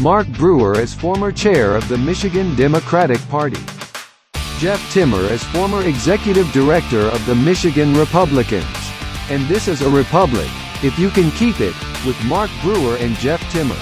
Mark Brewer as former chair of the Michigan Democratic Party. Jeff Timmer as former executive director of the Michigan Republicans. And this is a republic, if you can keep it, with Mark Brewer and Jeff Timmer.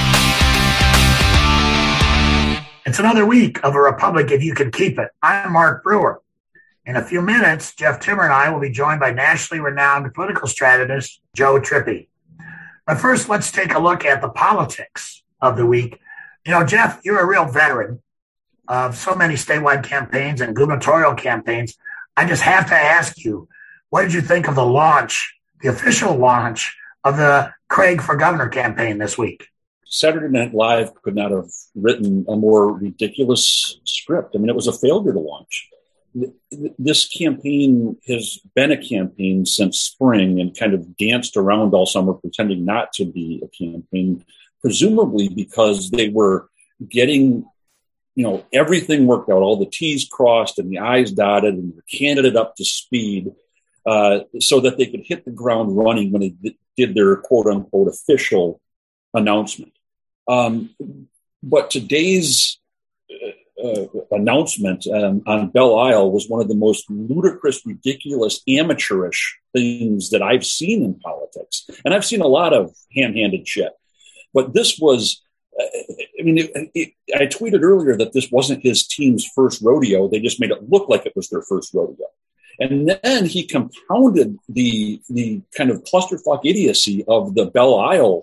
It's another week of a republic if you can keep it. I'm Mark Brewer. In a few minutes, Jeff Timmer and I will be joined by nationally renowned political strategist Joe Trippi. But first, let's take a look at the politics of the week. You know, Jeff, you're a real veteran of so many statewide campaigns and gubernatorial campaigns. I just have to ask you, what did you think of the launch, the official launch of the Craig for Governor campaign this week? Saturday Night Live could not have written a more ridiculous script. I mean, it was a failure to launch. This campaign has been a campaign since spring and kind of danced around all summer, pretending not to be a campaign, presumably because they were getting, everything worked out, all the T's crossed and the I's dotted and the candidate up to speed so that they could hit the ground running when they did their quote unquote official announcement. But today's announcement on Belle Isle was one of the most ludicrous, ridiculous, amateurish things that I've seen in politics. And I've seen a lot of ham-handed shit. But this was, I tweeted earlier that this wasn't his team's first rodeo. They just made it look like it was their first rodeo. And then he compounded the kind of clusterfuck idiocy of the Belle Isle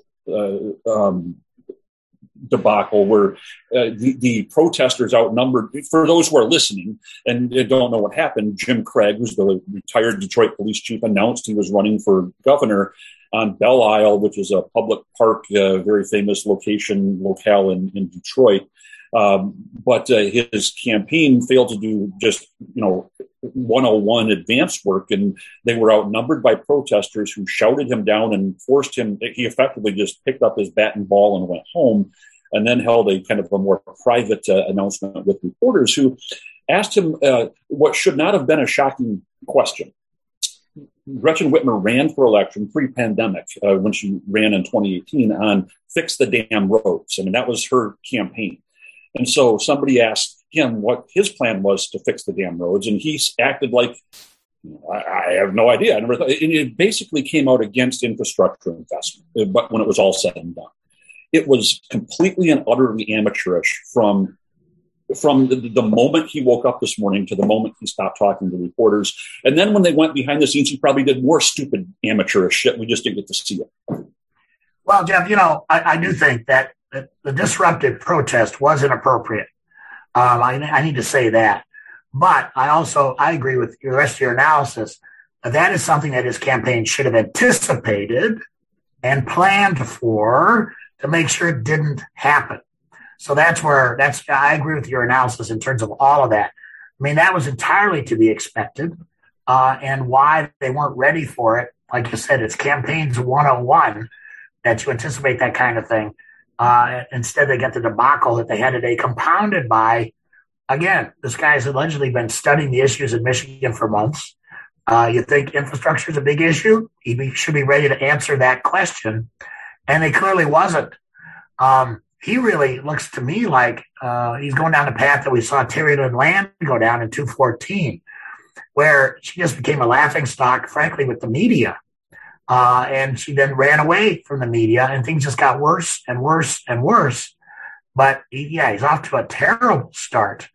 debacle where the protesters outnumbered. For those who are listening and don't know what happened, Jim Craig, who's the retired Detroit police chief, announced he was running for governor on Belle Isle, which is a public park, very famous locale in Detroit. But his campaign failed to do just, 101 advance work, and they were outnumbered by protesters who shouted him down and forced him. He effectively just picked up his bat and ball and went home, and then held a kind of a more private announcement with reporters who asked him what should not have been a shocking question. Gretchen Whitmer ran for election pre-pandemic when she ran in 2018 on fix the damn roads. I mean, that was her campaign. And so somebody asked him what his plan was to fix the damn roads, and he acted like, I have no idea. I never thought. And it basically came out against infrastructure investment, but when it was all said and done. It was completely and utterly amateurish from the moment he woke up this morning to the moment he stopped talking to reporters. And then when they went behind the scenes, he probably did more stupid amateurish shit. We just didn't get to see it. Well, Jeff, I do think that the disruptive protest was inappropriate. I need to say that. But I agree with the rest of your analysis. That is something that his campaign should have anticipated and planned for to make sure it didn't happen. So I agree with your analysis in terms of all of that. I mean, that was entirely to be expected. And why they weren't ready for it, like you said, it's campaigns 101 that you anticipate that kind of thing. Instead, they get the debacle that they had today, compounded by, again, this guy's allegedly been studying the issues in Michigan for months. You think infrastructure is a big issue? He should be ready to answer that question. And it clearly wasn't. He really looks to me like he's going down the path that we saw Terry Lynn Land go down in 2014, where she just became a laughingstock, frankly, with the media. And she then ran away from the media, and things just got worse and worse and worse. But he's off to a terrible start.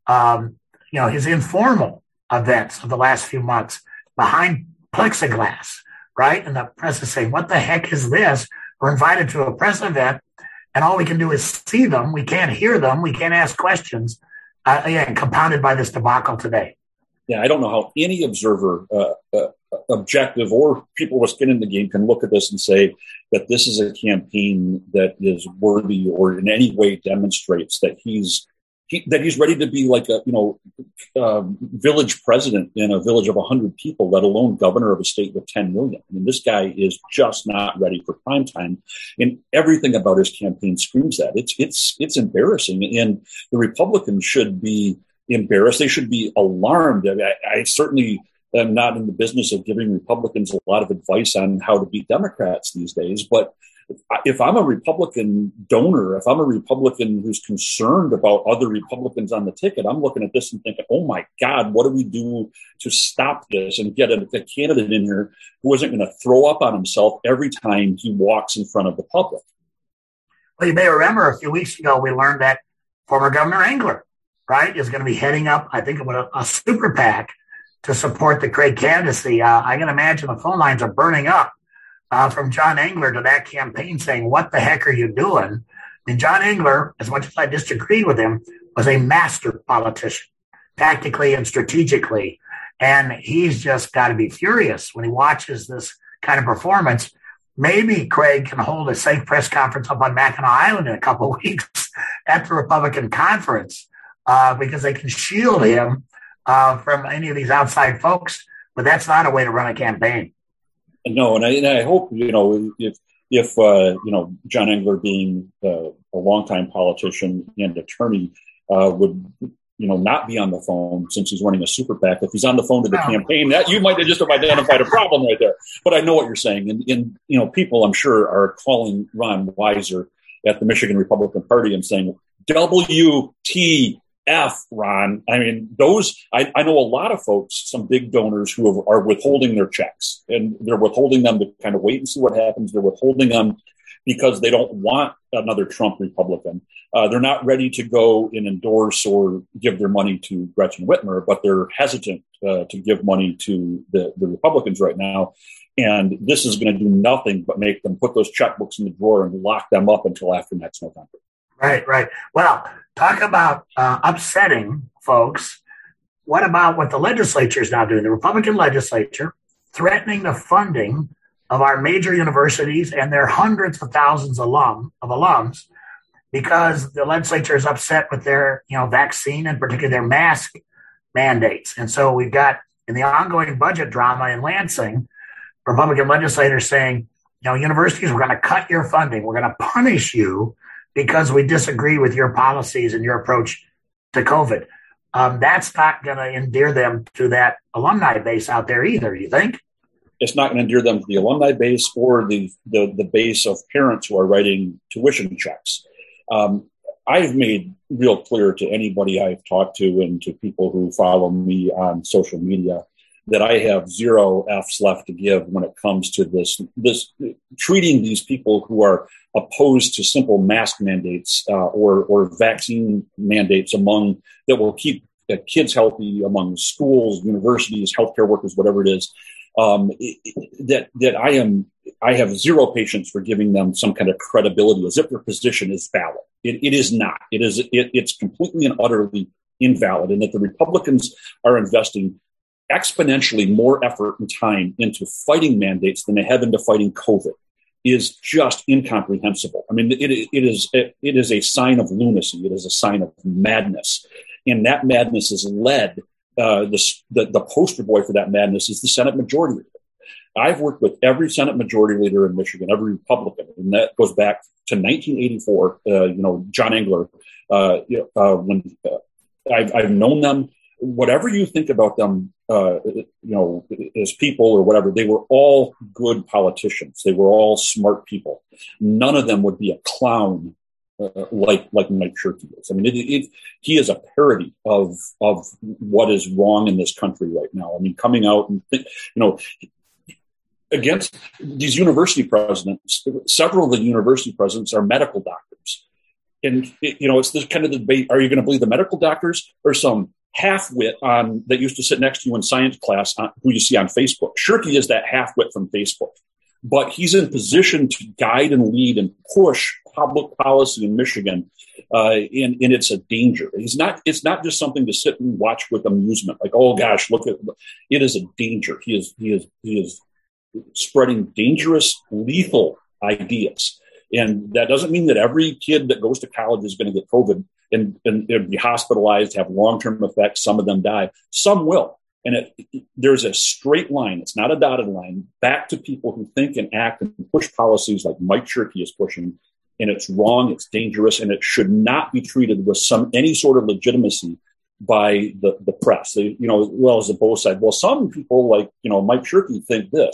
His informal events of the last few months behind plexiglass, right? And the press is saying, what the heck is this? We're invited to a press event, and all we can do is see them. We can't hear them. We can't ask questions. Compounded by this debacle today. Yeah, I don't know how any observer, objective or people with skin in the game, can look at this and say that this is a campaign that is worthy or in any way demonstrates that he's ready to be like a village president in a village of 100 people, let alone governor of a state with 10 million. I mean, this guy is just not ready for prime time, and everything about his campaign screams that. It's embarrassing, and the Republicans should be embarrassed. They should be alarmed. I certainly am not in the business of giving Republicans a lot of advice on how to beat Democrats these days, but if I'm a Republican donor, if I'm a Republican who's concerned about other Republicans on the ticket, I'm looking at this and thinking, oh my God, what do we do to stop this and get a candidate in here who isn't going to throw up on himself every time he walks in front of the public? Well, you may remember a few weeks ago, we learned that former Governor Engler, right, is going to be heading up, I think, a super PAC to support the Craig candidacy. I can imagine the phone lines are burning up from John Engler to that campaign saying, what the heck are you doing? I mean, John Engler, as much as I disagreed with him, was a master politician, tactically and strategically. And he's just got to be furious when he watches this kind of performance. Maybe Craig can hold a safe press conference up on Mackinac Island in a couple of weeks at the Republican conference because they can shield him from any of these outside folks. But that's not a way to run a campaign. No, and I hope, if John Engler, being a longtime politician and attorney, would, not be on the phone since he's running a super PAC. If he's on the phone to the campaign, that you might have just identified a problem right there. But I know what you're saying. And people, I'm sure, are calling Ron Weiser at the Michigan Republican Party and saying, WTF, Ron. I mean, I know a lot of folks, some big donors who are withholding their checks, and they're withholding them to kind of wait and see what happens. They're withholding them because they don't want another Trump Republican. They're not ready to go and endorse or give their money to Gretchen Whitmer, but they're hesitant to give money to the Republicans right now. And this is going to do nothing but make them put those checkbooks in the drawer and lock them up until after next November. Right. Well, talk about upsetting folks. What about what the legislature is now doing? The Republican legislature threatening the funding of our major universities and their hundreds of thousands of alums because the legislature is upset with their vaccine and particularly their mask mandates. And so we've got, in the ongoing budget drama in Lansing, Republican legislators saying, universities, we're going to cut your funding. We're going to punish you because we disagree with your policies and your approach to COVID. That's not going to endear them to that alumni base out there either, you think? It's not going to endear them to the alumni base or the base of parents who are writing tuition checks. I've made real clear to anybody I've talked to and to people who follow me on social media that I have zero F's left to give when it comes to this treating these people who are opposed to simple mask mandates or vaccine mandates that will keep kids healthy among schools, universities, healthcare workers, whatever it is. I have zero patience for giving them some kind of credibility as if their position is valid. It is not. It's completely and utterly invalid, and that the Republicans are investing exponentially more effort and time into fighting mandates than they have into fighting COVID is just incomprehensible. I mean, it is a sign of lunacy. It is a sign of madness, and that madness has led. The poster boy for that madness is the Senate Majority Leader. I've worked with every Senate Majority Leader in Michigan, every Republican, and that goes back to 1984. John Engler. When I've known them, whatever you think about them, as people or whatever, they were all good politicians. They were all smart people. None of them would be a clown like Mike Shirkey is. I mean, he is a parody of what is wrong in this country right now. I mean, coming out and against these university presidents, several of the university presidents are medical doctors, and it's this kind of debate: are you going to believe the medical doctors or some half-wit that used to sit next to you in science class who you see on Facebook? Shirkey is that half-wit from Facebook, but he's in position to guide and lead and push public policy in Michigan, and it's a danger. It's not just something to sit and watch with amusement, like, oh gosh, look at it. Is a danger. He is spreading dangerous, lethal ideas, and that doesn't mean that every kid that goes to college is going to get COVID and be hospitalized, have long-term effects. Some of them die. Some will. And there's a straight line. It's not a dotted line back to people who think and act and push policies like Mike Shirkey is pushing. And it's wrong. It's dangerous. And it should not be treated with any sort of legitimacy by the press. As the both side. Well, some people like, Mike Shirkey think this.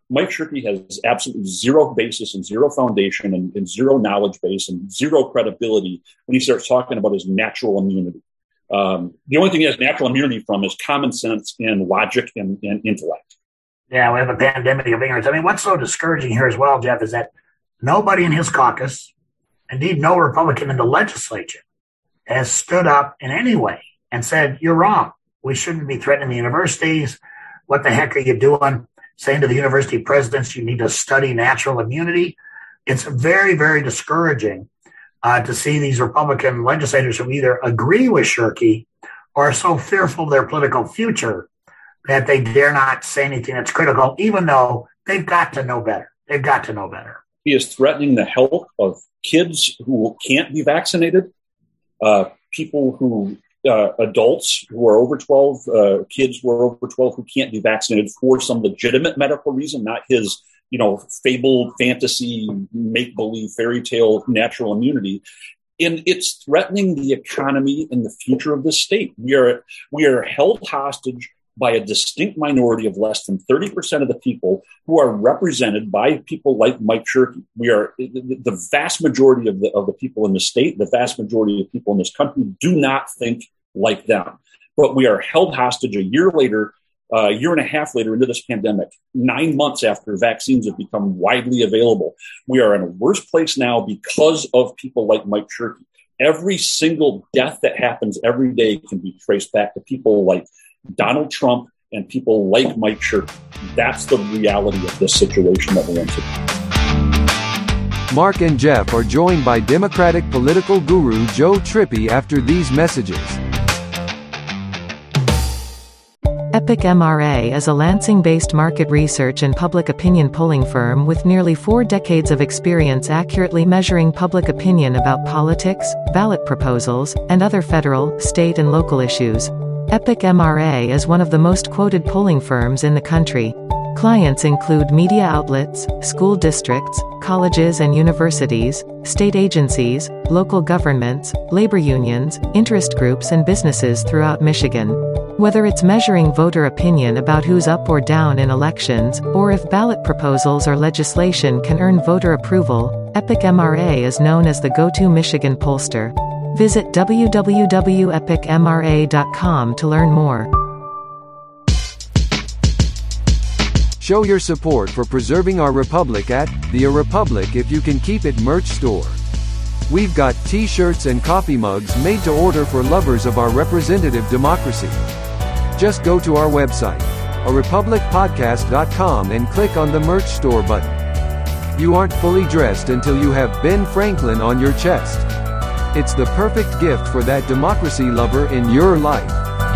Mike Shirkey has absolutely zero basis and zero foundation and zero knowledge base and zero credibility when he starts talking about his natural immunity. The only thing he has natural immunity from is common sense and logic and intellect. Yeah, we have a pandemic of ignorance. I mean, what's so discouraging here as well, Jeff, is that nobody in his caucus, indeed no Republican in the legislature, has stood up in any way and said, you're wrong. We shouldn't be threatening the universities. What the heck are you doing? Saying to the university presidents, you need to study natural immunity. It's very, very discouraging to see these Republican legislators who either agree with Shirkey or are so fearful of their political future that they dare not say anything that's critical, even though they've got to know better. They've got to know better. He is threatening the health of kids who can't be vaccinated, people who adults who are over 12, kids who are over 12 who can't be vaccinated for some legitimate medical reason, not his, fabled fantasy, make-believe, fairy tale, natural immunity. And it's threatening the economy and the future of this state. We are held hostage by a distinct minority of less than 30% of the people who are represented by people like Mike Shirkey. We are the vast majority of the people in the state, the vast majority of people in this country do not think like them. But we are held hostage a year and a half later into this pandemic, 9 months after vaccines have become widely available. We are in a worse place now because of people like Mike Shirkey. Every single death that happens every day can be traced back to people like Donald Trump and people like Mike Shirkey. That's the reality of this situation that we're in today. Mark and Jeff are joined by Democratic political guru Joe Trippi after these messages. Epic MRA is a Lansing-based market research and public opinion polling firm with nearly 4 decades of experience accurately measuring public opinion about politics, ballot proposals, and other federal, state and local issues. Epic MRA is one of the most quoted polling firms in the country. Clients include media outlets, school districts, colleges and universities, state agencies, local governments, labor unions, interest groups and businesses throughout Michigan. Whether it's measuring voter opinion about who's up or down in elections, or if ballot proposals or legislation can earn voter approval, Epic MRA is known as the go-to Michigan pollster. Visit www.epicmra.com to learn more. Show your support for preserving our republic at the A Republic If You Can Keep It merch store. We've got t-shirts and coffee mugs made to order for lovers of our representative democracy. Just go to our website, arepublicpodcast.com, and click on the merch store button. You aren't fully dressed until you have Ben Franklin on your chest. It's the perfect gift for that democracy lover in your life.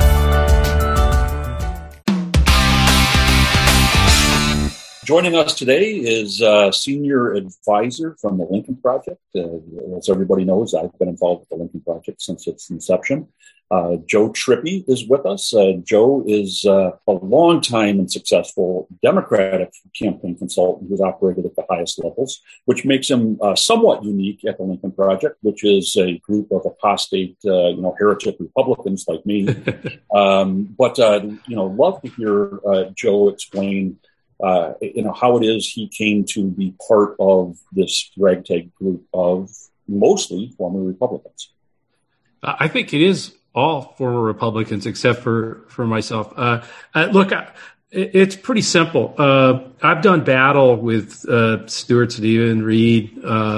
Joining us today is a senior advisor from the Lincoln Project. As everybody knows, I've been involved with the Lincoln Project since its inception. Joe Trippi is with us. Joe is a longtime and successful Democratic campaign consultant who's operated at the highest levels, which makes him somewhat unique at the Lincoln Project, which is a group of apostate, heretic Republicans like me. But love to hear Joe explain how it is he came to be part of this ragtag group of mostly former Republicans. I think it is all former Republicans except for myself. Look, it's pretty simple. I've done battle with Stuart, Stephen, Reed,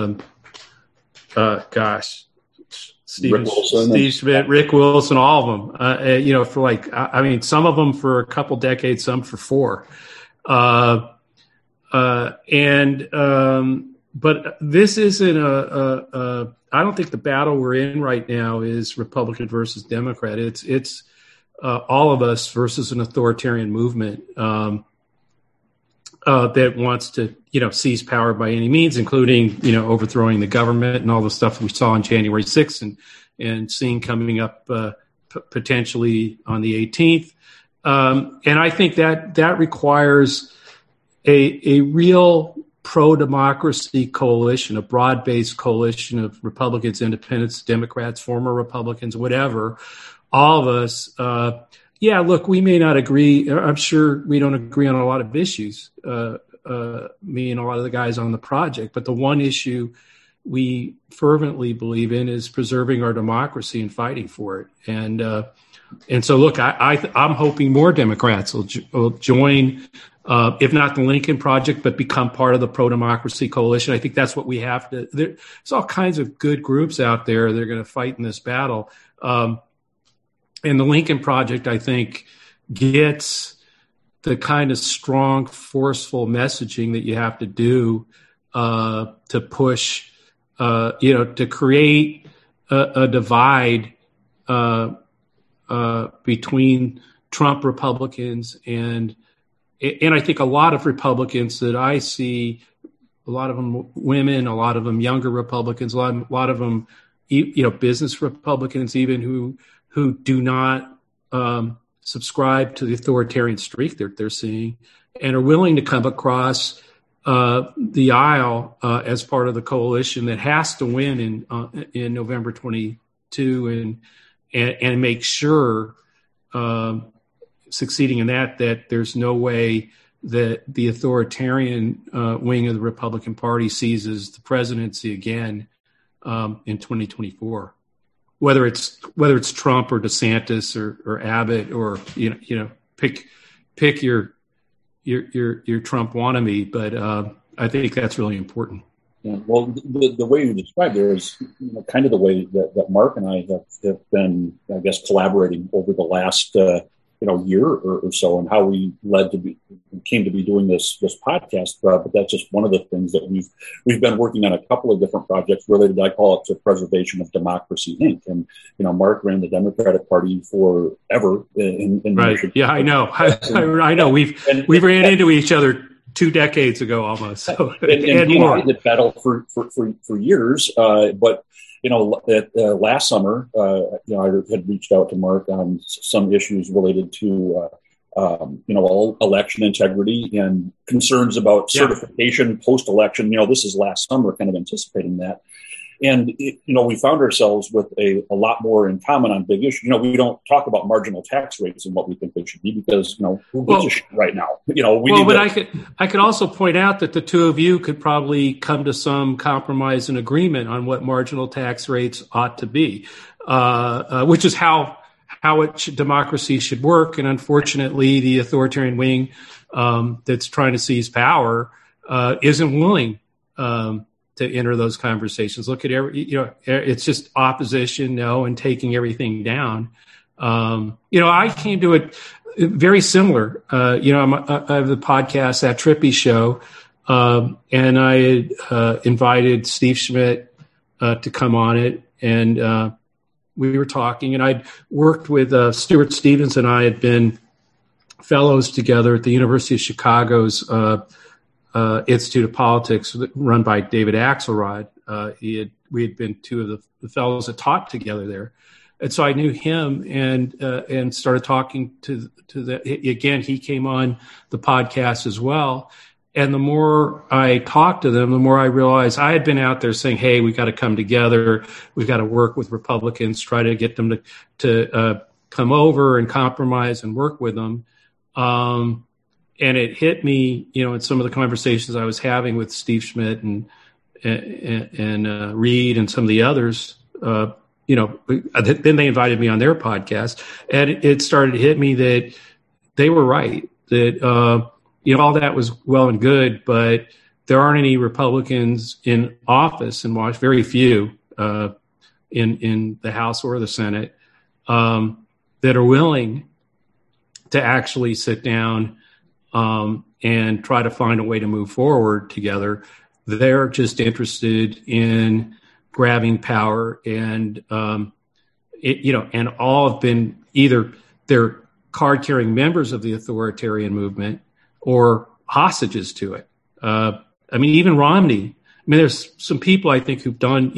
Steve Schmidt, Rick Wilson, all of them. For some of them for a couple decades, some for 4. But this isn't I don't think the battle we're in right now is Republican versus Democrat. It's all of us versus an authoritarian movement that wants to, seize power by any means, including, overthrowing the government and all the stuff we saw on January 6th and seeing coming up potentially on the 18th. And I think that requires a real pro-democracy coalition, a broad-based coalition of Republicans, independents, Democrats, former Republicans, whatever, all of us. Look, we may not agree. I'm sure we don't agree on a lot of issues. me and a lot of the guys on the project. But the one issue we fervently believe in is preserving our democracy and fighting for it. And so, look, I'm hoping more Democrats will join, if not the Lincoln Project, but become part of the pro-democracy coalition. I think that's what we have to. There's all kinds of good groups out there that are going to fight in this battle. And the Lincoln Project, I think, gets the kind of strong, forceful messaging that you have to do to push, to create a divide between Trump Republicans and I think a lot of Republicans that I see, a lot of them women, a lot of them younger Republicans, a lot of them, business Republicans even who do not subscribe to the authoritarian streak they're seeing and are willing to come across the aisle as part of the coalition that has to win in November 22 and make sure, succeeding in that there's no way that the authoritarian wing of the Republican Party seizes the presidency again in 2024. Whether it's Trump or DeSantis or Abbott or pick your Trump wannabe, but I think that's really important. Yeah, well, the way you described it is kind of the way that Mark and I have been, I guess, collaborating over the last year or so, and how we came to be doing this podcast. But that's just one of the things that we've been working on a couple of different projects related, I call it, to preservation of democracy, Inc. And Mark ran the Democratic Party forever. In right. Yeah, I know. I know. We've ran into each other 2 decades ago almost. So, and more. I did battle for years, but last summer, I had reached out to Mark on some issues related to, election integrity and concerns about certification post-election. This is last summer, kind of anticipating that. And, we found ourselves with a lot more in common on big issues. We don't talk about marginal tax rates and what we think they should be because, who gives a shit right now? I could also point out that the two of you could probably come to some compromise and agreement on what marginal tax rates ought to be, which is how democracy should work. And unfortunately, the authoritarian wing that's trying to seize power isn't willing to enter those conversations. Look at it's just opposition, and taking everything down. I came to it very similar. I have the podcast, That Trippy Show, and I invited Steve Schmidt to come on it, and we were talking, and I'd worked with Stuart Stevens, and I had been fellows together at the University of Chicago's Institute of Politics, run by David Axelrod. We had been two of the fellows that taught together there, and so I knew him and started talking to the. Again, he came on the podcast as well, and the more I talked to them, the more I realized I had been out there saying, "Hey, we got to come together. We've got to work with Republicans, try to get them to come over and compromise and work with them." And it hit me, in some of the conversations I was having with Steve Schmidt and Reed and some of the others. Then they invited me on their podcast, and it started to hit me that they were right. That all that was well and good, but there aren't any Republicans in office in Washington, very few in the House or the Senate that are willing to actually sit down and try to find a way to move forward together. They're just interested in grabbing power, and and all have been either they're card-carrying members of the authoritarian movement or hostages to it. Even Romney. There's some people I think who've done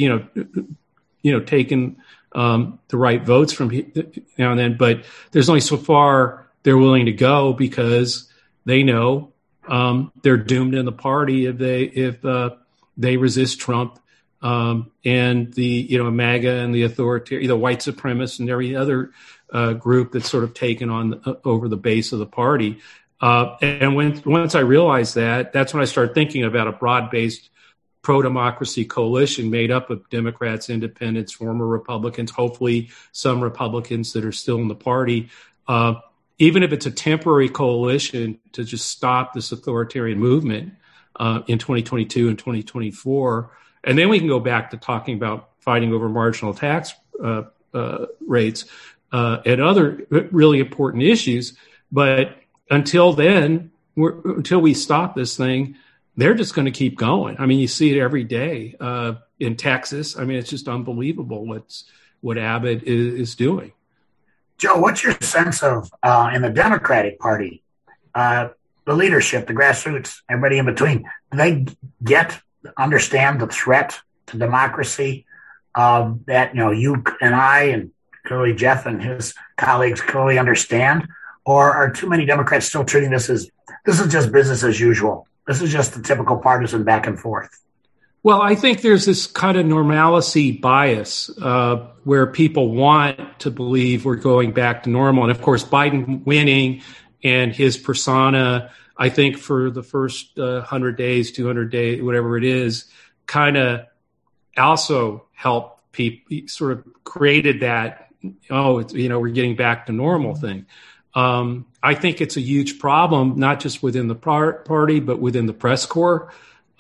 taken the right votes from now and then, but there's only so far they're willing to go because they know they're doomed in the party if they resist Trump and the MAGA and the authoritarian, the white supremacists and every other group that's sort of taken on over the base of the party. And once I realized that, that's when I started thinking about a broad-based pro-democracy coalition made up of Democrats, independents, former Republicans, hopefully some Republicans that are still in the party, even if it's a temporary coalition to just stop this authoritarian movement in 2022 and 2024. And then we can go back to talking about fighting over marginal tax rates and other really important issues. But until then, until we stop this thing, they're just going to keep going. I mean, you see it every day in Texas. I mean, it's just unbelievable what Abbott is doing. Joe, what's your sense of in the Democratic Party, the leadership, the grassroots, everybody in between? Do they understand the threat to democracy that you and I and clearly Jeff and his colleagues clearly understand? Or are too many Democrats still treating this is just business as usual? This is just the typical partisan back and forth. Well, I think there's this kind of normalcy bias where people want to believe we're going back to normal. And of course, Biden winning and his persona, I think for the first 100 days, 200 days, whatever it is, kind of also helped people, sort of created that, we're getting back to normal thing. I think it's a huge problem, not just within the party, but within the press corps,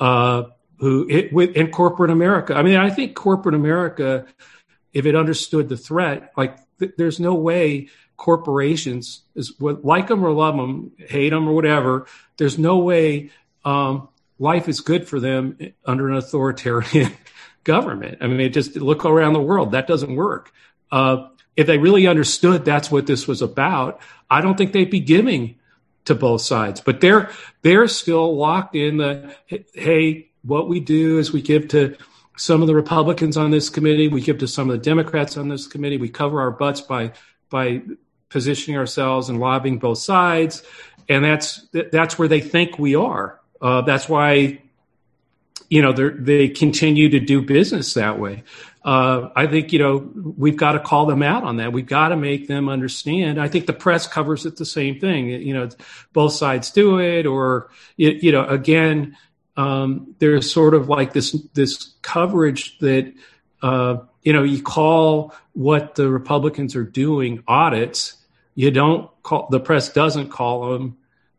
in corporate America. I mean, I think corporate America, if it understood the threat, there's no way corporations, like them or love them, hate them or whatever, there's no way life is good for them under an authoritarian government. I mean, just look around the world. That doesn't work. If they really understood that's what this was about, I don't think they'd be giving to both sides. But they're still locked in the, hey, what we do is we give to some of the Republicans on this committee, we give to some of the Democrats on this committee, we cover our butts by positioning ourselves and lobbying both sides, and that's where they think we are. That's why they continue to do business that way. I think, we've got to call them out on that. We've got to make them understand. I think the press covers it the same thing. Both sides do it, or, again, there's sort of like this coverage that, you call what the Republicans are doing audits. You don't call, the press doesn't call them,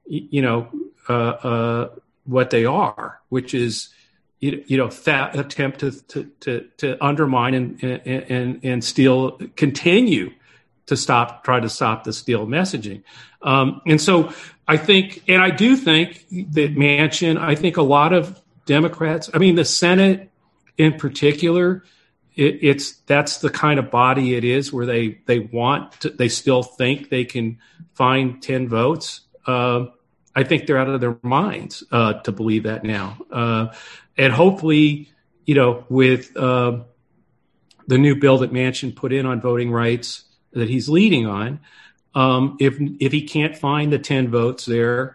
what they are, which is, that attempt to undermine and steal, continue to try to stop the steal messaging. And so I do think that Manchin, I think a lot of Democrats, I mean, the Senate in particular, that's the kind of body it is where they still think they can find 10 votes. I think they're out of their minds to believe that now. And hopefully, with the new bill that Manchin put in on voting rights that he's leading on, if he can't find the 10 votes there,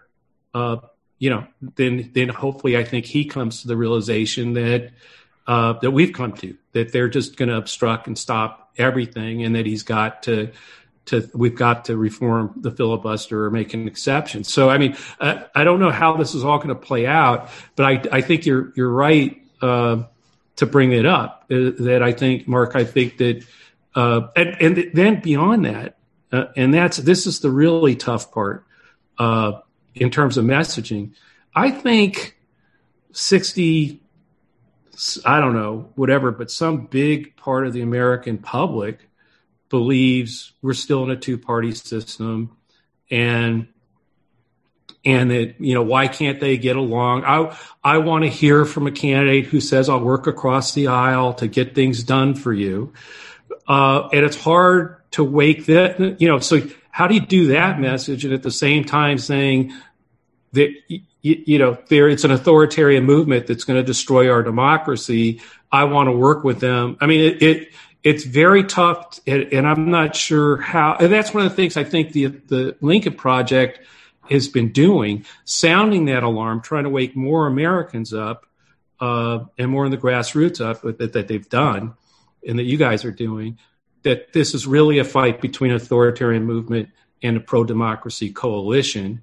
then hopefully I think he comes to the realization that we've come to, that they're just going to obstruct and stop everything, and that we've got to reform the filibuster or make an exception. So, I mean, I don't know how this is all going to play out, but I think you're right to bring it up. That I think, Mark, I think that, and then beyond that, and this is the really tough part in terms of messaging. I think 60, I don't know, whatever, but some big part of the American public believes we're still in a two-party system, and that, why can't they get along? I want to hear from a candidate who says, I'll work across the aisle to get things done for you. And it's hard to wake that, so how do you do that message? And at the same time saying that, it's an authoritarian movement that's going to destroy our democracy. I want to work with them. I mean, it's very tough, and I'm not sure how. And that's one of the things I think the Lincoln Project has been doing, sounding that alarm, trying to wake more Americans up and more in the grassroots up that they've done, and that you guys are doing, that this is really a fight between an authoritarian movement and a pro-democracy coalition.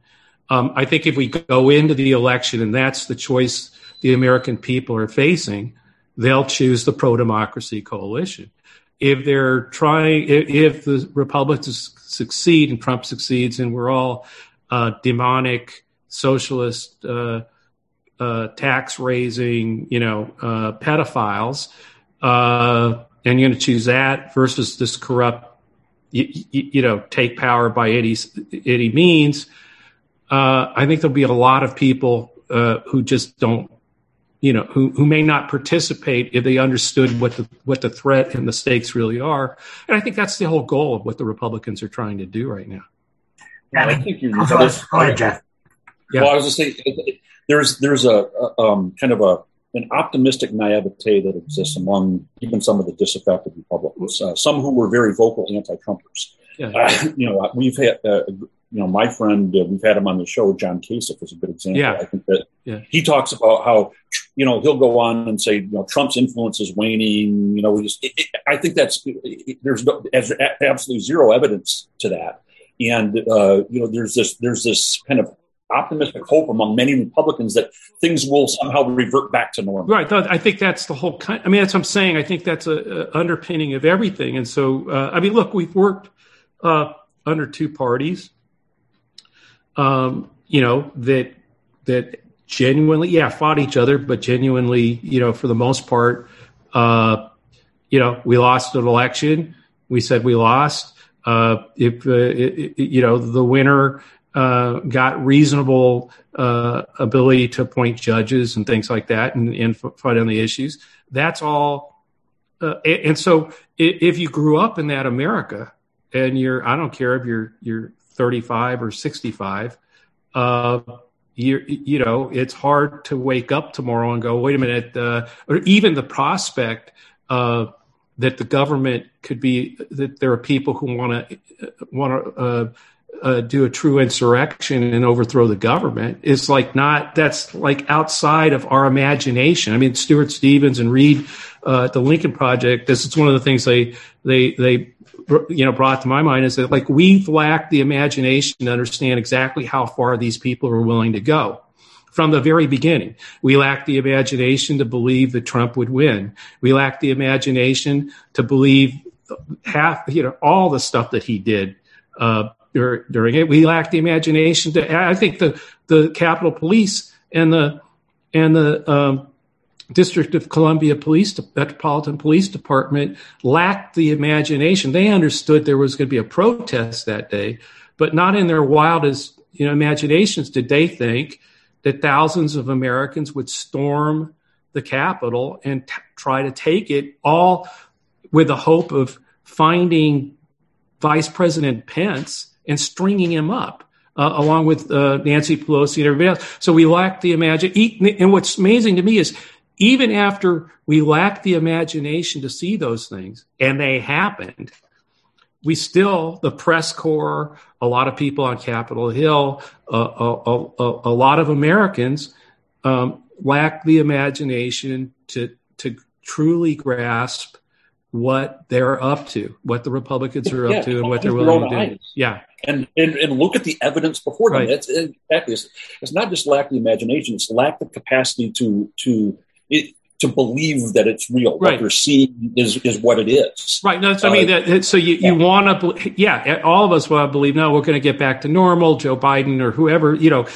I think if we go into the election and that's the choice the American people are facing, they'll choose the pro-democracy coalition. If if the Republicans succeed and Trump succeeds and we're all demonic socialist tax raising, pedophiles, and you're going to choose that versus this corrupt, take power by any means. I think there'll be a lot of people who just don't, who may not participate if they understood what the threat and the stakes really are. And I think that's the whole goal of what the Republicans are trying to do right now. Yeah, I think you're. Go ahead, Jeff. Yeah. Well, I was just saying, there's a kind of an optimistic naivete that exists among even some of the disaffected Republicans, some who were very vocal anti-Trumpers. Yeah. We've had, my friend, we've had him on the show, John Kasich is a good example. Yeah. I think that he talks about how, he'll go on and say, Trump's influence is waning. I think there's absolutely zero evidence to that. And, there's this kind of optimistic hope among many Republicans that things will somehow revert back to normal. Right. I think that's the whole that's what I'm saying. I think that's a underpinning of everything. And so, look, we've worked under two parties, that genuinely, fought each other, but genuinely, for the most part, we lost an election. We said we lost. If the winner got reasonable ability to appoint judges and things like that and fight on the issues, that's all. And so if you grew up in that America and I don't care if you're 35 or 65, it's hard to wake up tomorrow and go, wait a minute, or even the prospect that the government could be, that there are people who want to do a true insurrection and overthrow the government. It's that's outside of our imagination. Stuart Stevens and Reed, the Lincoln Project, this is one of the things they brought to my mind is that we've lacked the imagination to understand exactly how far these people are willing to go. From the very beginning, we lacked the imagination to believe that Trump would win. We lacked the imagination to believe all the stuff that he did during it. We lacked the imagination I think the Capitol Police and the District of Columbia Metropolitan Police Department lacked the imagination. They understood there was going to be a protest that day, but not in their wildest imaginations did they think that thousands of Americans would storm the Capitol and try to take it, all with the hope of finding Vice President Pence and stringing him up, along with Nancy Pelosi and everybody else. So we lacked the imagination. And what's amazing to me is even after we lacked the imagination to see those things, and they happened, we still, the press corps, a lot of people on Capitol Hill, a lot of Americans lack the imagination to truly grasp what they're up to, what the Republicans are up to, and what they're willing to do. Yeah. And look at the evidence before them. Right. It's not just lack the imagination; it's lack the capacity to believe that it's real. Right. What they're seeing is what it is. Right. No, so you want to, all of us want to believe, no, we're going to get back to normal. Joe Biden or whoever,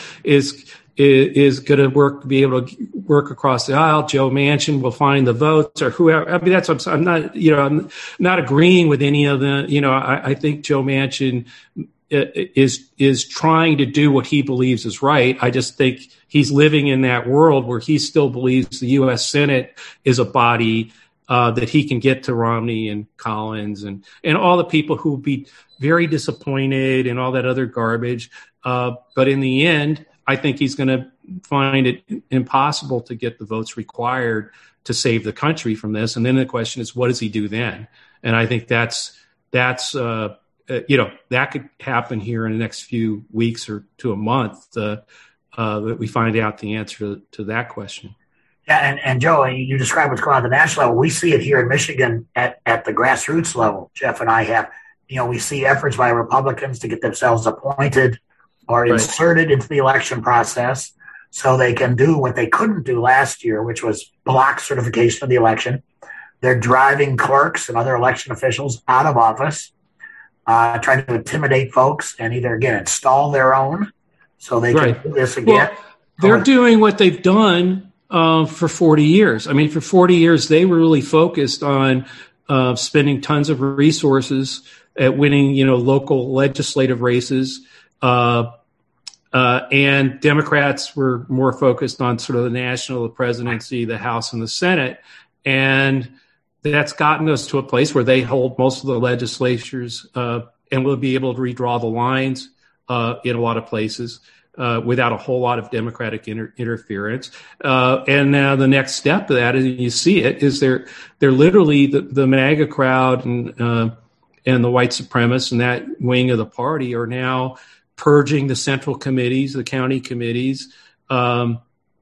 is going to be able to work across the aisle. Joe Manchin will find the votes or whoever. That's what I'm not, I'm not agreeing with any of the, I think Joe Manchin is trying to do what he believes is right. I just think he's living in that world where he still believes the U.S. Senate is a body that he can get to Romney and Collins and all the people who will be very disappointed and all that other garbage. But in the end, I think he's going to find it impossible to get the votes required to save the country from this. And then the question is, what does he do then? And I think that's that could happen here in the next few weeks or to a month that we find out the answer to that question. Yeah, and Joe, you described what's going on at the national level. We see it here in Michigan at the grassroots level. Jeff and I have, we see efforts by Republicans to get themselves appointed or inserted into the election process so they can do what they couldn't do last year, which was block certification of the election. They're driving clerks and other election officials out of office, trying to intimidate folks and either, again, install their own so they can do this again. Well, they're doing what they've done for 40 years. I mean, for 40 years, they were really focused on spending tons of resources at winning, local legislative races. And Democrats were more focused on sort of the national, the presidency, the House, and the Senate. And that's gotten us to a place where they hold most of the legislatures and will be able to redraw the lines in a lot of places without a whole lot of Democratic interference. And now the next step of that, and you see it, is they're literally the MAGA crowd and the white supremacists and that wing of the party are now purging the central committees, the county committees, the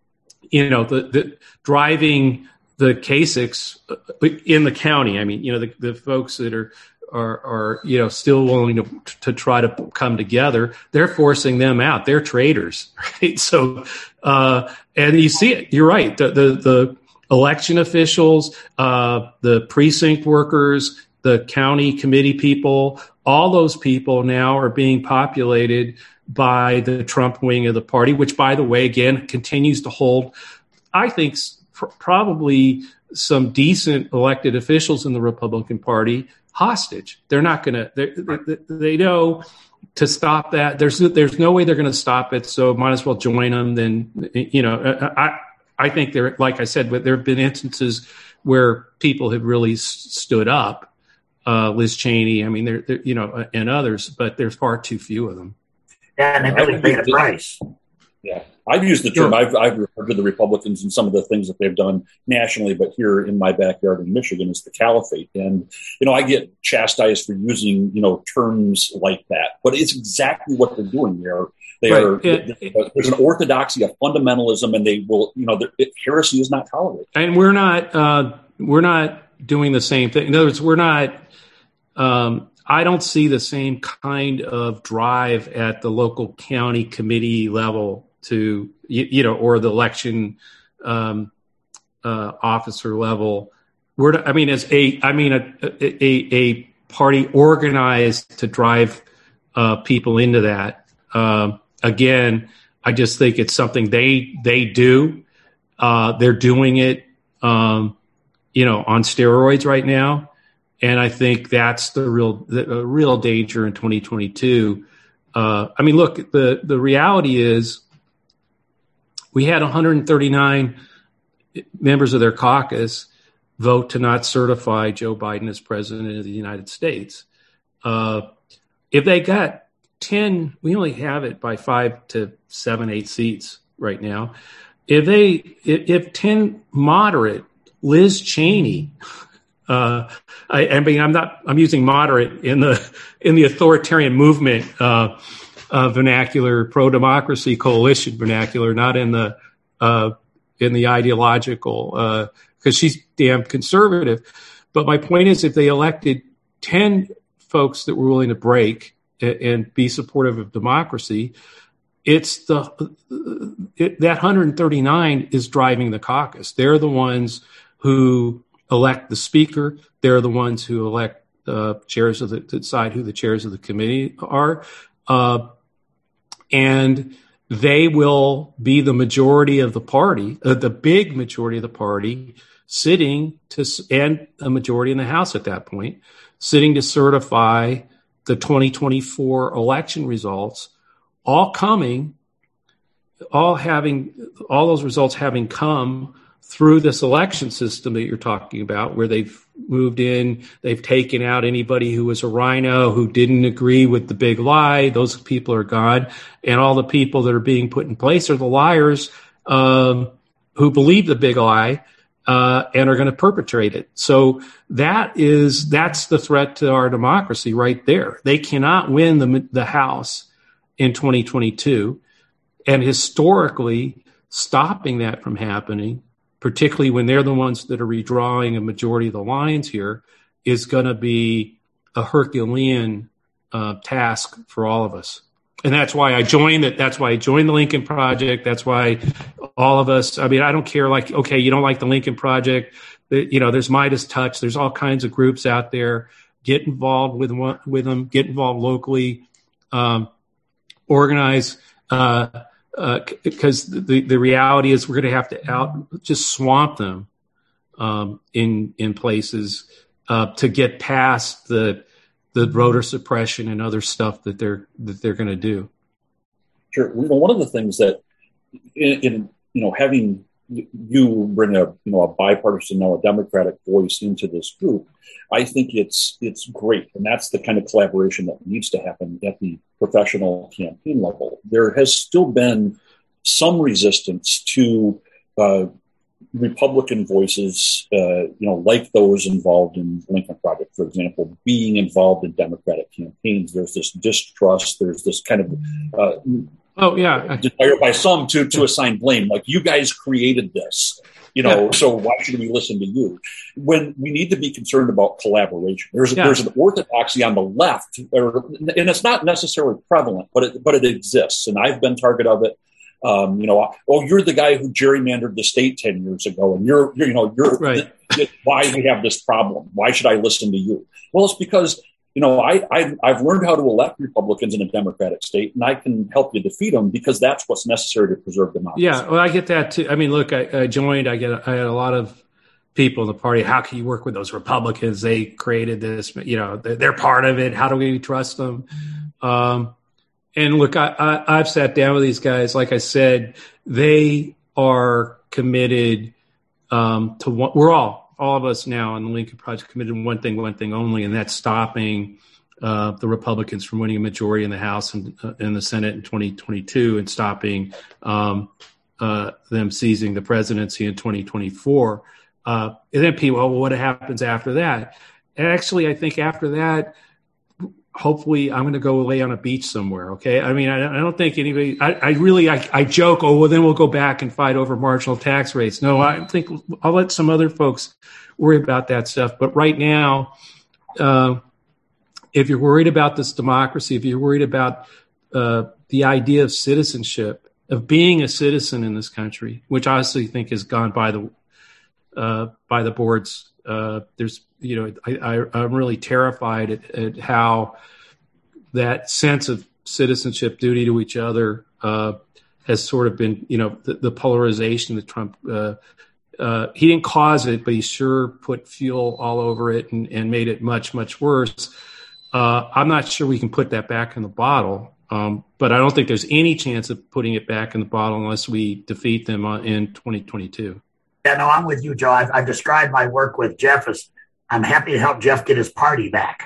driving the Kasichs in the county. I mean, the folks that are still willing to try to come together, they're forcing them out. They're traitors, right? So, and you see it. You're right. The election officials, the precinct workers, the county committee people, all those people now are being populated by the Trump wing of the party, which, by the way, again, continues to hold, I think, probably some decent elected officials in the Republican Party hostage. They're not going to, they know to stop that. There's no way they're going to stop it. So might as well join them. Then, I think there, like I said, there have been instances where people have really stood up. Liz Cheney, I mean, there, and others, but there's far too few of them. Yeah, and they really paid a price. Yeah, I've used the term. I've referred to the Republicans and some of the things that they've done nationally, but here in my backyard in Michigan is the caliphate. And I get chastised for using terms like that, but it's exactly what they're doing. There's an orthodoxy, a fundamentalism, and they will. Heresy is not tolerated. And we're not doing the same thing. In other words, we're not. I don't see the same kind of drive at the local county committee level to, or the election officer level. As a party organized to drive people into that. Again, I just think it's something they do. They're doing it, on steroids right now. And I think that's the real danger in 2022. Look, the reality is we had 139 members of their caucus vote to not certify Joe Biden as president of the United States. If they got 10, we only have it by 5 to 7, 8 seats right now. If 10 moderate, Liz Cheney, I'm using moderate in the authoritarian movement vernacular, pro-democracy coalition vernacular, not in the ideological, because she's damn conservative. But my point is, if they elected 10 folks that were willing to break and be supportive of democracy, it's that 139 is driving the caucus. They're the ones who elect the speaker. They're the ones who elect chairs of decide who the chairs of the committee are. And they will be the majority of the party, the big majority of the party, and a majority in the House at that point, sitting to certify the 2024 election results, all those results having come through this election system that you're talking about, where they've moved in, they've taken out anybody who was a rhino, who didn't agree with the big lie. Those people are gone. And all the people that are being put in place are the liars who believe the big lie and are going to perpetrate it. So that's the threat to our democracy right there. They cannot win the House in 2022. And historically, stopping that from happening, particularly when they're the ones that are redrawing a majority of the lines here, is going to be a Herculean task for all of us. And that's why I joined it. That's why I joined the Lincoln Project. That's why all of us, I mean, I don't care, like, okay, you don't like the Lincoln Project. There's Midas Touch. There's all kinds of groups out there. Get involved with them. Get involved locally. Organize. Because the reality is we're going to have to just swamp them in places to get past the voter suppression and other stuff that they're going to do. Sure. One of the things that in having you bring a bipartisan, a Democratic voice into this group, I think it's great, and that's the kind of collaboration that needs to happen at the professional campaign level. There has still been some resistance to Republican voices, like those involved in the Lincoln Project, for example, being involved in Democratic campaigns. There's this distrust. There's this kind of desire by some to assign blame, like you guys created this. So why should we listen to you? When we need to be concerned about collaboration. There's an orthodoxy on the left, and it's not necessarily prevalent, but it exists, and I've been target of it. You're the guy who gerrymandered the state 10 years ago, and you're right. Why we have this problem? Why should I listen to you? Well, it's because I've learned how to elect Republicans in a Democratic state, and I can help you defeat them because that's what's necessary to preserve democracy. Yeah, well, I get that too. I mean, look, I joined. I had a lot of people in the party. How can you work with those Republicans? They created this. They're part of it. How do we trust them? And look, I've sat down with these guys. Like I said, they are committed to what we're all of us now in the Lincoln Project committed to one thing only, and that's stopping the Republicans from winning a majority in the House and in the Senate in 2022 and stopping them seizing the presidency in 2024. And then people, well, what happens after that? And actually, I think after that, hopefully I'm going to go lay on a beach somewhere. Okay. I mean, I don't think anybody, I joke, oh, well, then we'll go back and fight over marginal tax rates. No, I think I'll let some other folks worry about that stuff. But right now, if you're worried about this democracy, if you're worried about the idea of citizenship, of being a citizen in this country, which I honestly think has gone by the boards, there's, I'm really terrified at how that sense of citizenship, duty to each other, has sort of been, the polarization that Trump, he didn't cause it, but he sure put fuel all over it and made it much, much worse. I'm not sure we can put that back in the bottle, but I don't think there's any chance of putting it back in the bottle unless we defeat them in 2022. Yeah, no, I'm with you, Joe. I've described my work with Jeff as I'm happy to help Jeff get his party back.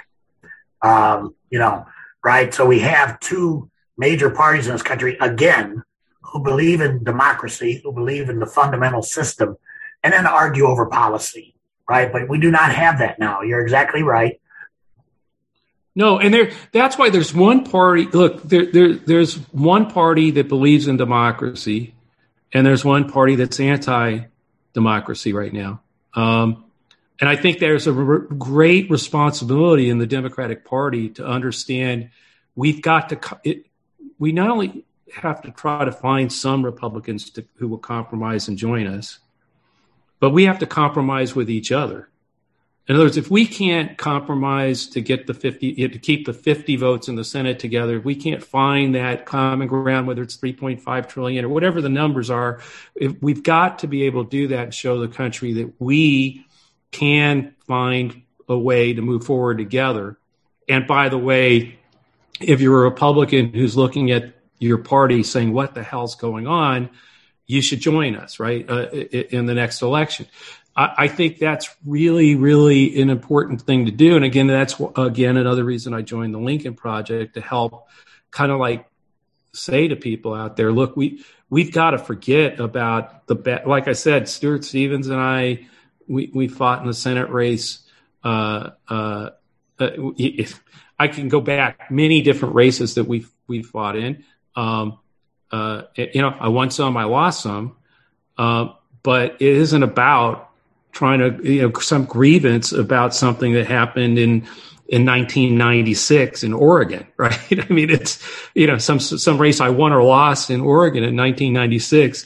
Right? So we have two major parties in this country, again, who believe in democracy, who believe in the fundamental system, and then argue over policy, right? But we do not have that now. You're exactly right. No, and that's why there's one party. Look, there's one party that believes in democracy, and there's one party that's anti-democracy right now. And I think there's a great responsibility in the Democratic Party to understand we not only have to try to find some Republicans who will compromise and join us, but we have to compromise with each other. In other words, if we can't compromise to get to keep the 50 votes in the Senate together, if we can't find that common ground, whether it's 3.5 trillion or whatever the numbers are, we've got to be able to do that and show the country that we can find a way to move forward together. And by the way, if you're a Republican who's looking at your party saying, what the hell's going on, you should join us, right, in the next election. I think that's really, really an important thing to do. And again, that's another reason I joined the Lincoln Project, to help kind of like say to people out there, look, we've got to forget about like I said, Stuart Stevens and we fought in the Senate race. I can go back many different races that we fought in. I won some, I lost some, but it isn't about trying to, some grievance about something that happened in in 1996 in Oregon, right? I mean, it's, some race I won or lost in Oregon in 1996,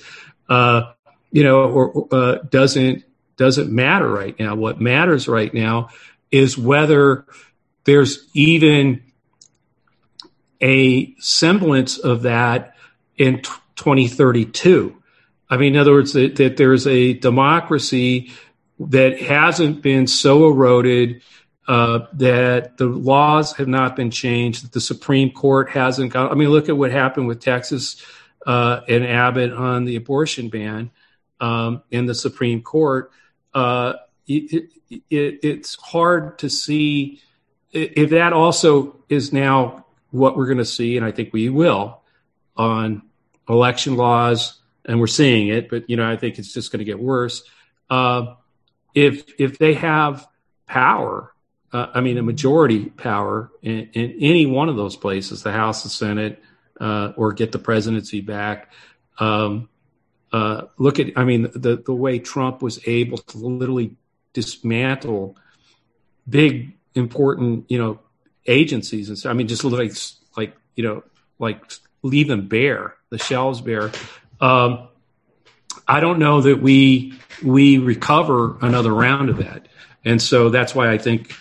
doesn't matter right now. What matters right now is whether there's even a semblance of that in 2032. I mean, in other words, that there's a democracy that hasn't been so eroded, that the laws have not been changed, that the Supreme Court hasn't got. I mean, look at what happened with Texas and Abbott on the abortion ban in the Supreme Court. It's hard to see if that also is now what we're going to see, and I think we will, on election laws, and we're seeing it, but I think it's just going to get worse. If they have power, a majority power in any one of those places, the House, the Senate, or get the presidency back. Look at, the way Trump was able to literally dismantle big, important, agencies, and so just like leave them bare, the shelves bare. I don't know that we recover another round of that, and so that's why I think,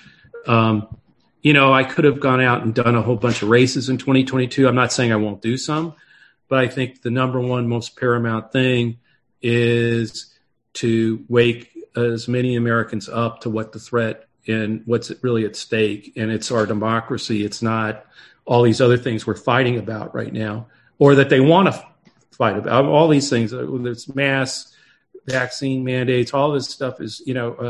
I could have gone out and done a whole bunch of races in 2022. I'm not saying I won't do some, but I think the number one most paramount thing is to wake as many Americans up to what the threat and what's really at stake. And it's our democracy. It's not all these other things we're fighting about right now, or that they want to fight about. All these things, whether it's mass vaccine mandates, all this stuff is,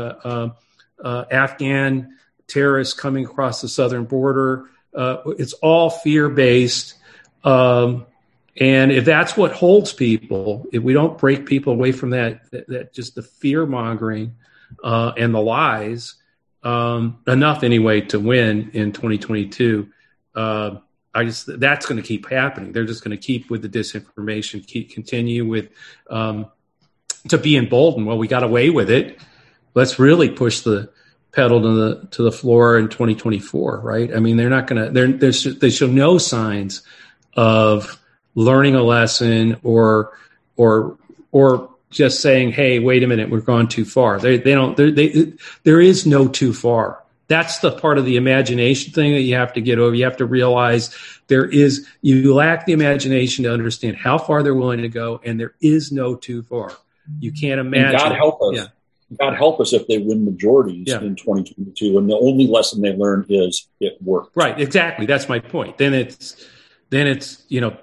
Afghan terrorists coming across the southern border. It's all fear-based. And if that's what holds people, if we don't break people away from that just the fear-mongering and the lies, enough anyway to win in 2022, that's going to keep happening. They're just going to keep with the disinformation, continue with to be emboldened. Well, we got away with it. Let's really push the pedal to the floor in 2024, right? They're not going to. They show no signs of learning a lesson or just saying, "Hey, wait a minute, we're gone too far." They don't. There is no too far. That's the part of the imagination thing that you have to get over. You have to realize you lack the imagination to understand how far they're willing to go, and there is no too far. You can't imagine. And God help us. Yeah. God help us if they win majorities in 2022, and the only lesson they learned is it worked. Right, exactly. That's my point. Then it's a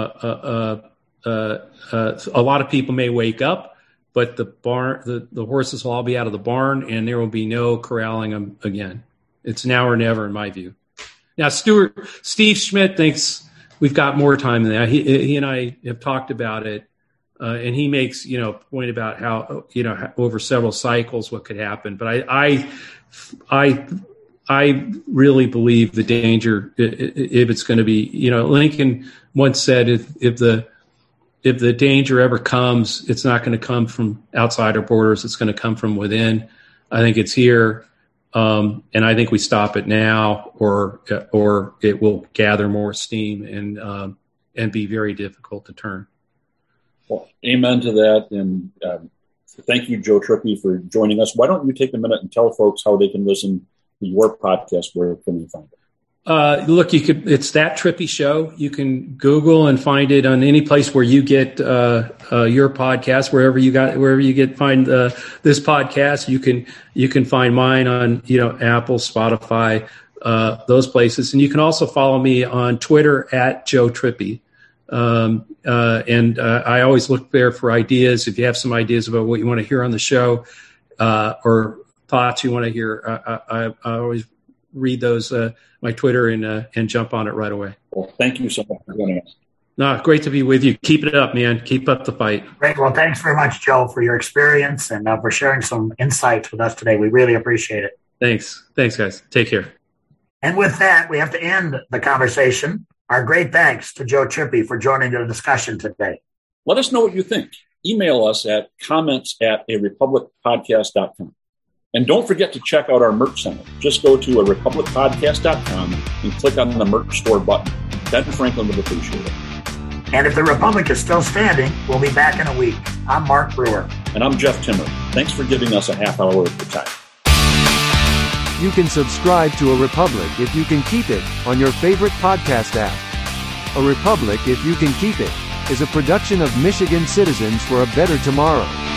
lot of people may wake up, but the horses will all be out of the barn, and there will be no corralling them again. It's now or never, in my view. Now, Steve Schmidt thinks we've got more time than that. He and I have talked about it. And he makes, point about how, over several cycles what could happen. But I really believe the danger, if it's going to be, Lincoln once said, if the danger ever comes, it's not going to come from outside our borders. It's going to come from within. I think it's here. And I think we stop it now, or it will gather more steam and be very difficult to turn. Well, amen to that. And thank you, Joe Trippi, for joining us. Why don't you take a minute and tell folks how they can listen to your podcast? Where can they find it? Look, it's That Trippi Show. You can Google and find it on any place where you get your podcast, wherever you find this podcast. You can find mine on, Apple, Spotify, those places. And you can also follow me on Twitter at Joe Trippi. I always look there for ideas. If you have some ideas about what you want to hear on the show, or thoughts you want to hear, I always read those, my Twitter, and jump on it right away. Well, thank you so much for joining us. No, great to be with you. Keep it up, man. Keep up the fight. Great. Well, thanks very much, Joe, for your experience and for sharing some insights with us today. We really appreciate it. Thanks, guys. Take care. And with that, we have to end the conversation. Our great thanks to Joe Trippi for joining the discussion today. Let us know what you think. Email us at comments@arepublicpodcast.com. And don't forget to check out our merch center. Just go to arepublicpodcast.com and click on the merch store button. Ben Franklin would appreciate it. And if the Republic is still standing, we'll be back in a week. I'm Mark Brewer. And I'm Jeff Timmer. Thanks for giving us a half hour of your time. You can subscribe to A Republic If You Can Keep It on your favorite podcast app. A Republic If You Can Keep It is a production of Michigan Citizens for a Better Tomorrow.